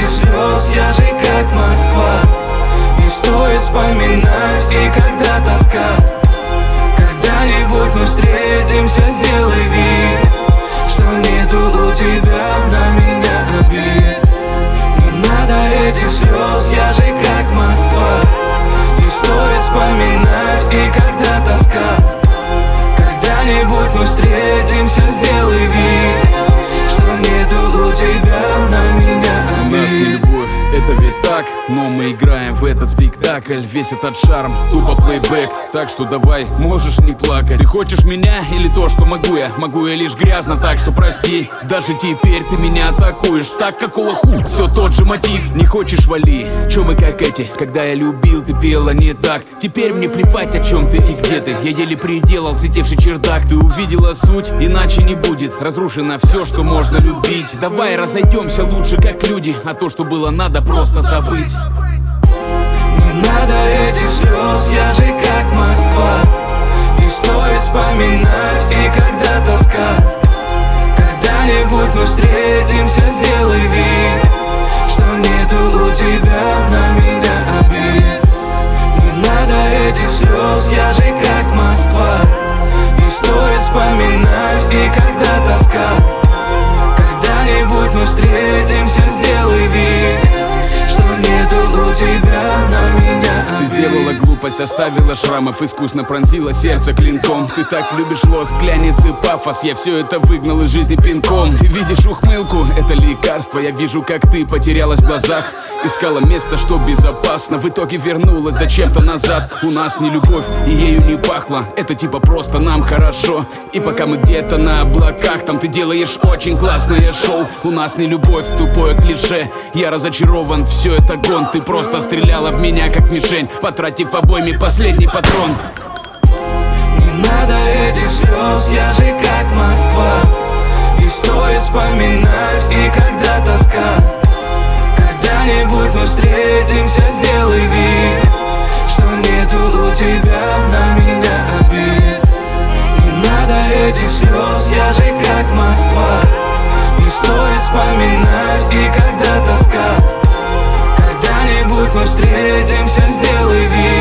этих слез, я же как Москва. Не стоит вспоминать, и когда тоска. Когда-нибудь мы встретимся, сделай вид, что нету у тебя на меня обид. Не надо этих слез, я же как Москва. Не стоит вспоминать, и когда тоска. Когда-нибудь мы встретимся, сделай вид, что нету у тебя на меня обид. У нас не любовь, это ведь так, но мы играем в этот спектакль. Весь этот шарм, тупо плейбэк. Так что давай, можешь не плакать. Ты хочешь меня или то, что могу я? Могу я лишь грязно, так что прости. Даже теперь ты меня атакуешь. Так какого ху? Все тот же мотив. Не хочешь, вали. Че мы как эти? Когда я любил, ты пела не так. Теперь мне плевать, о чем ты и где ты. Я еле приделал слетевший чердак. Ты увидела суть, иначе не будет. Разрушено все, что можно любить. Давай разойдемся лучше как люди. А то, что было, надо просто забыть. Не надо этих слез, я же как Москва. Не стоит вспоминать, и когда тоска. Когда-нибудь мы встретимся, сделай вид, что нету у тебя на меня обид. Не надо этих слез, я же как Москва. Не стоит вспоминать, и когда тоска. Когда-нибудь мы встретимся, сделай вид, что нету у тебя на меня обид. Ты сделала глупость, оставила шрамов, искусно пронзила сердце клинком. Ты так любишь лоск, глянец и пафос. Я все это выгнал из жизни пинком. Ты видишь ухмылку, это лекарство. Я вижу, как ты потерялась в глазах. Искала место, что безопасно. В итоге вернулась зачем-то назад. У нас не любовь, и ею не пахло. Это типа просто нам хорошо. И пока мы где-то на облаках, там ты делаешь очень классное шоу. У нас не любовь, тупое клише. Я разочарован, все это гон. Ты просто стреляла в меня как мишень, потратив обойми последний патрон. Не надо этих слез, я же как Москва. Не стоит вспоминать, и когда тоска. Когда-нибудь мы встретимся, сделай вид, что нету у тебя на меня обид. Не надо этих слез, я же как Москва. Не стоит вспоминать, и когда тоска. Когда-нибудь мы встретимся, сделай вид,